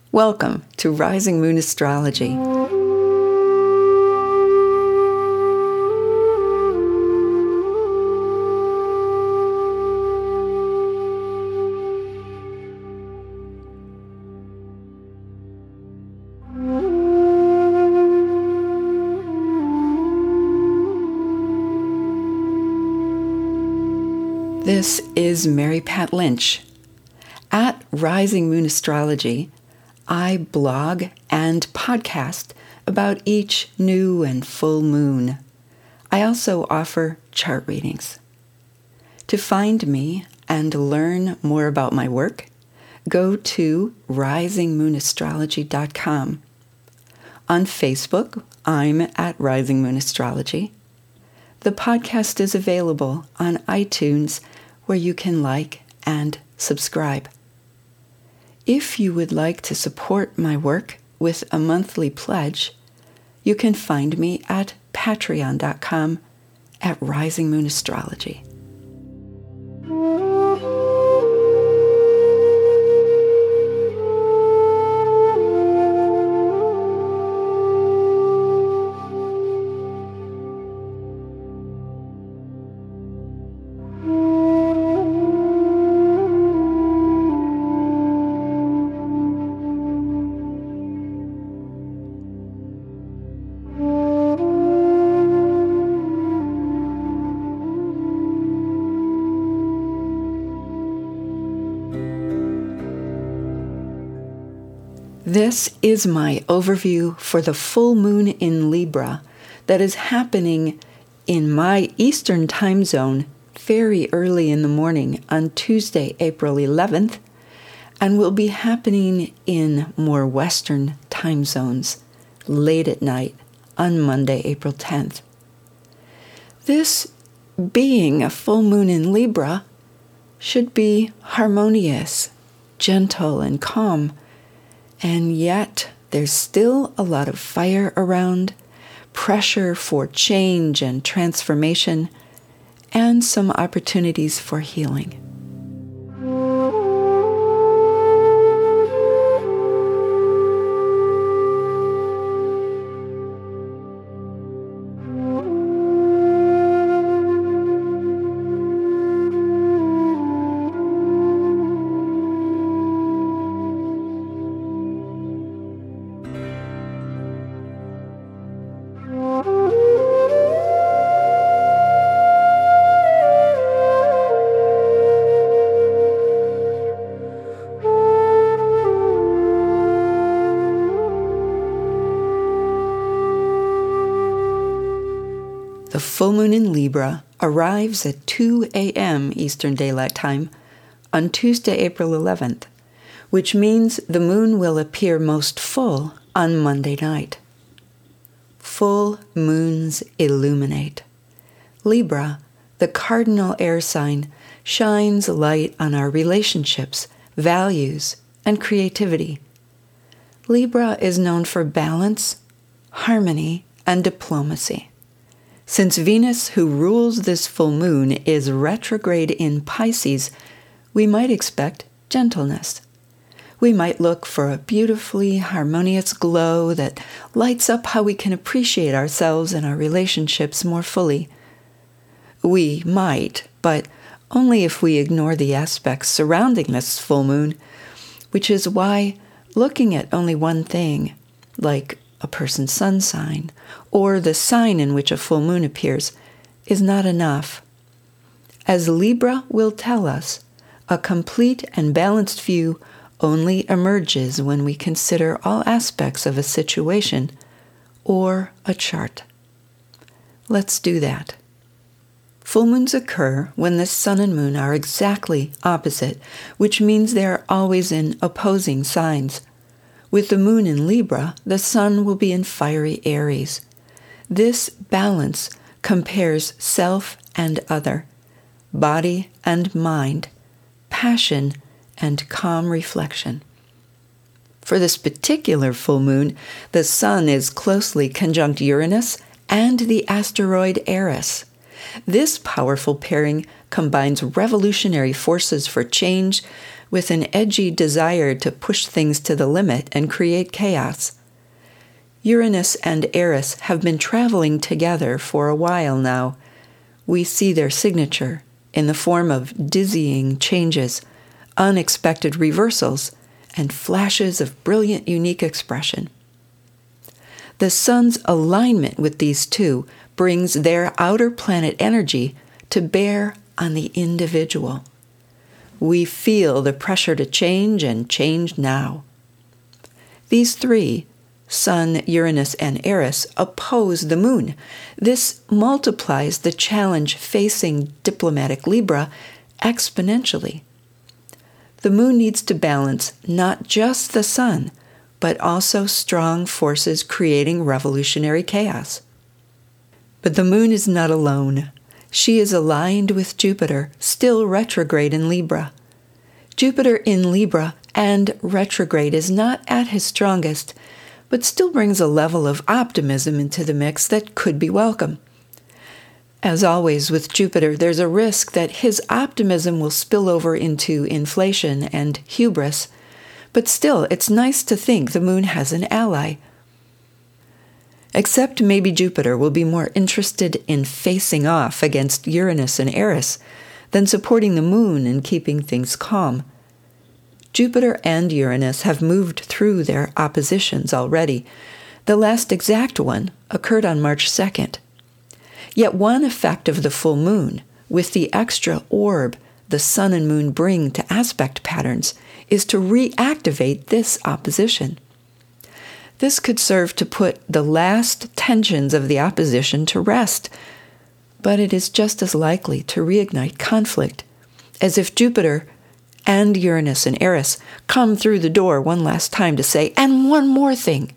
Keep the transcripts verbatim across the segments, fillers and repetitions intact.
Welcome to Rising Moon Astrology. This is Mary Pat Lynch. At Rising Moon Astrology, I blog and podcast about each new and full moon. I also offer chart readings. To find me and learn more about my work, go to rising moon astrology dot com. On Facebook, I'm at Rising Moon Astrology. The podcast is available on iTunes, where you can like and subscribe. If you would like to support my work with a monthly pledge, you can find me at patreon dot com at Rising Moon Astrology. This is my overview for the full moon in Libra that is happening in my Eastern time zone very early in the morning on Tuesday, April eleventh, and will be happening in more Western time zones late at night on Monday, April tenth. This being a full moon in Libra should be harmonious, gentle, and calm. And yet, there's still a lot of fire around, pressure for change and transformation, and some opportunities for healing. The full moon in Libra arrives at two a.m. Eastern Daylight Time on Tuesday, April eleventh, which means the moon will appear most full on Monday night. Full moons illuminate. Libra, the cardinal air sign, shines light on our relationships, values, and creativity. Libra is known for balance, harmony, and diplomacy. Since Venus, who rules this full moon, is retrograde in Pisces, we might expect gentleness. We might look for a beautifully harmonious glow that lights up how we can appreciate ourselves and our relationships more fully. We might, but only if we ignore the aspects surrounding this full moon, which is why looking at only one thing, like a person's sun sign, or the sign in which a full moon appears, is not enough. As Libra will tell us, a complete and balanced view only emerges when we consider all aspects of a situation or a chart. Let's do that. Full moons occur when the sun and moon are exactly opposite, which means they are always in opposing signs. With the moon in Libra, the sun will be in fiery Aries. This balance compares self and other, body and mind, passion and calm reflection. For this particular full moon, the sun is closely conjunct Uranus and the asteroid Eris. This powerful pairing combines revolutionary forces for change with an edgy desire to push things to the limit and create chaos. Uranus and Eris have been traveling together for a while now. We see their signature in the form of dizzying changes, unexpected reversals, and flashes of brilliant, unique expression. The Sun's alignment with these two brings their outer planet energy to bear on the individual. We feel the pressure to change and change now. These three, Sun, Uranus, and Eris, oppose the Moon. This multiplies the challenge facing diplomatic Libra exponentially. The Moon needs to balance not just the Sun, but also strong forces creating revolutionary chaos. But the Moon is not alone. She is aligned with Jupiter, still retrograde in Libra. Jupiter in Libra and retrograde is not at his strongest, but still brings a level of optimism into the mix that could be welcome. As always with Jupiter, there's a risk that his optimism will spill over into inflation and hubris, but still, it's nice to think the Moon has an ally. Except maybe Jupiter will be more interested in facing off against Uranus and Eris than supporting the Moon and keeping things calm. Jupiter and Uranus have moved through their oppositions already. The last exact one occurred on March second. Yet one effect of the full moon, with the extra orb the Sun and Moon bring to aspect patterns, is to reactivate this opposition. This could serve to put the last tensions of the opposition to rest, but it is just as likely to reignite conflict, as if Jupiter and Uranus and Eris come through the door one last time to say, and one more thing.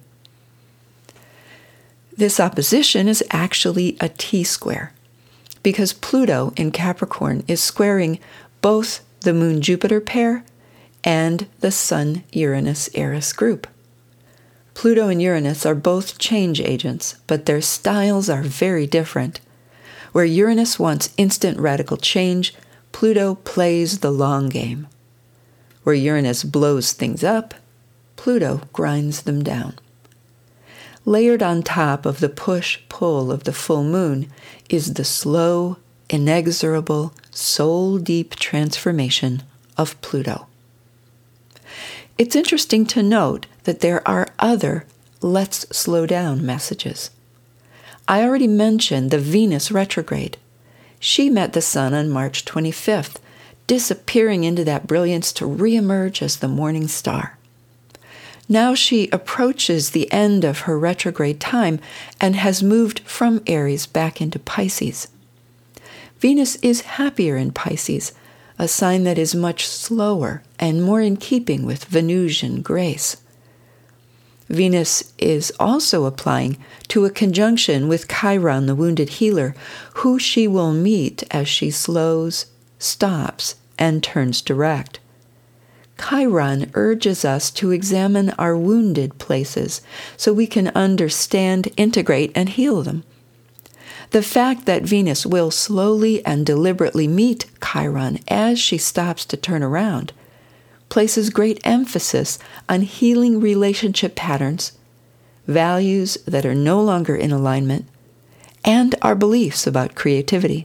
This opposition is actually a T-square, because Pluto in Capricorn is squaring both the Moon-Jupiter pair and the Sun-Uranus-Eris group. Pluto and Uranus are both change agents, but their styles are very different. Where Uranus wants instant radical change, Pluto plays the long game. Where Uranus blows things up, Pluto grinds them down. Layered on top of the push-pull of the full moon is the slow, inexorable, soul-deep transformation of Pluto. It's interesting to note that there are other let's slow down messages. I already mentioned the Venus retrograde. She met the Sun on March twenty-fifth, disappearing into that brilliance to reemerge as the morning star. Now she approaches the end of her retrograde time and has moved from Aries back into Pisces. Venus is happier in Pisces, a sign that is much slower and more in keeping with Venusian grace. Venus is also applying to a conjunction with Chiron, the wounded healer, who she will meet as she slows, stops, and turns direct. Chiron urges us to examine our wounded places so we can understand, integrate, and heal them. The fact that Venus will slowly and deliberately meet Chiron as she stops to turn around places great emphasis on healing relationship patterns, values that are no longer in alignment, and our beliefs about creativity.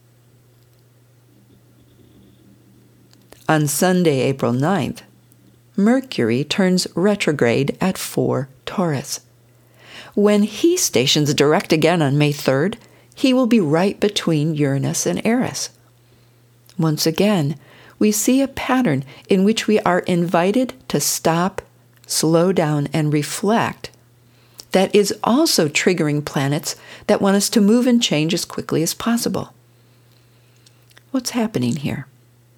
On Sunday, April ninth, Mercury turns retrograde at four Taurus. When he stations direct again on May third, he will be right between Uranus and Eris. Once again, we see a pattern in which we are invited to stop, slow down, and reflect that is also triggering planets that want us to move and change as quickly as possible. What's happening here?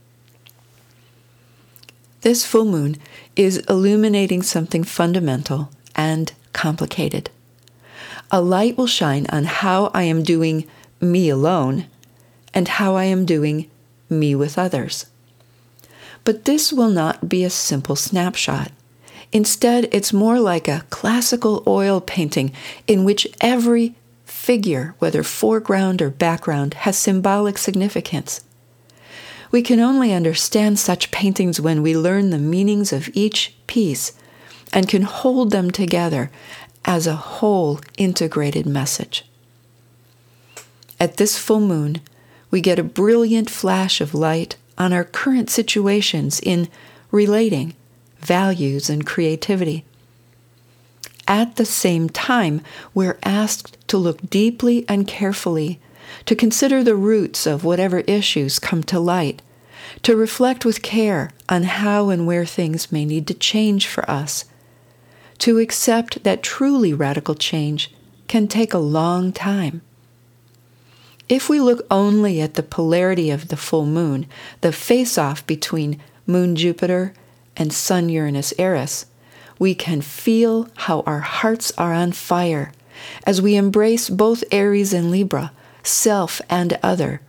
This full moon is illuminating something fundamental and complicated. A light will shine on how I am doing me alone and how I am doing me with others. But this will not be a simple snapshot. Instead, it's more like a classical oil painting in which every figure, whether foreground or background, has symbolic significance. We can only understand such paintings when we learn the meanings of each piece and can hold them together as a whole integrated message. At this full moon, we get a brilliant flash of light on our current situations in relating, values, and creativity. At the same time, we're asked to look deeply and carefully, to consider the roots of whatever issues come to light, to reflect with care on how and where things may need to change for us, to accept that truly radical change can take a long time. If we look only at the polarity of the full moon, the face-off between Moon Jupiter and Sun Uranus Eris, we can feel how our hearts are on fire as we embrace both Aries and Libra, self and other.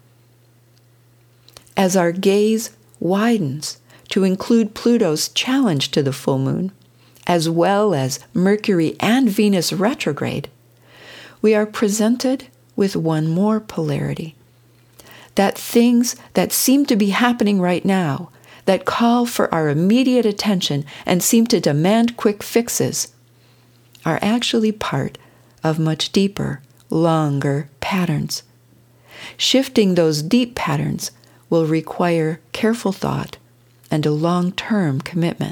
As our gaze widens to include Pluto's challenge to the full moon, as well as Mercury and Venus retrograde, we are presented with one more polarity. That things that seem to be happening right now, that call for our immediate attention and seem to demand quick fixes, are actually part of much deeper, longer patterns. Shifting those deep patterns will require careful thought and a long-term commitment.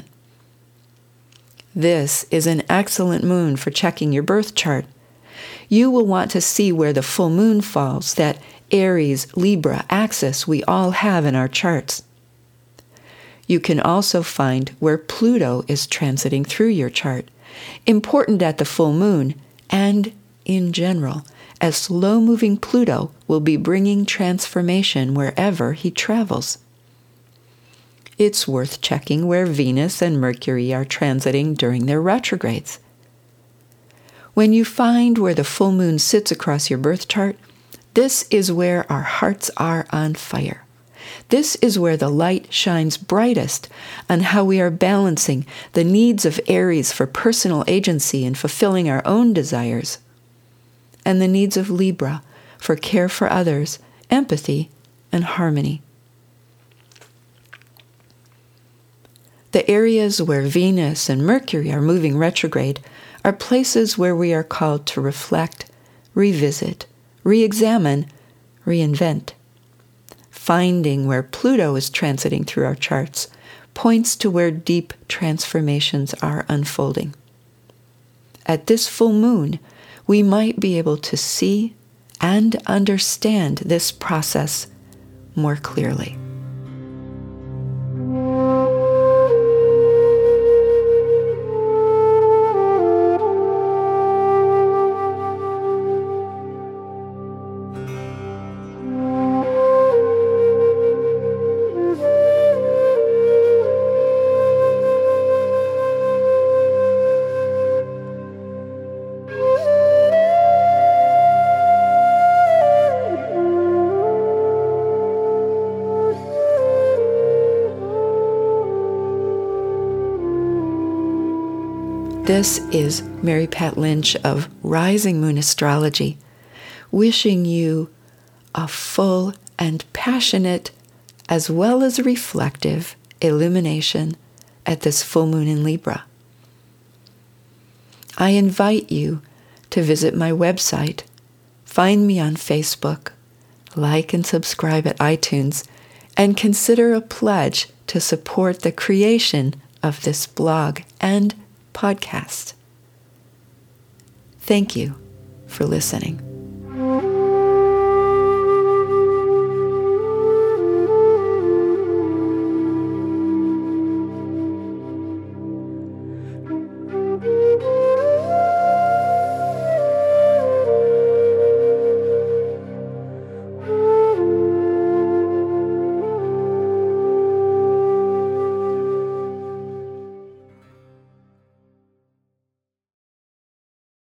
This is an excellent moon for checking your birth chart. You will want to see where the full moon falls, that Aries-Libra axis we all have in our charts. You can also find where Pluto is transiting through your chart, important at the full moon, and in general, as slow-moving Pluto will be bringing transformation wherever he travels. It's worth checking where Venus and Mercury are transiting during their retrogrades. When you find where the full moon sits across your birth chart, this is where our hearts are on fire. This is where the light shines brightest on how we are balancing the needs of Aries for personal agency and fulfilling our own desires, and the needs of Libra for care for others, empathy, and harmony. The areas where Venus and Mercury are moving retrograde are places where we are called to reflect, revisit, re-examine, reinvent. Finding where Pluto is transiting through our charts points to where deep transformations are unfolding. At this full moon, we might be able to see and understand this process more clearly. This is Mary Pat Lynch of Rising Moon Astrology, wishing you a full and passionate, as well as reflective, illumination at this full moon in Libra. I invite you to visit my website, find me on Facebook, like and subscribe at iTunes, and consider a pledge to support the creation of this blog and podcast. Thank you for listening.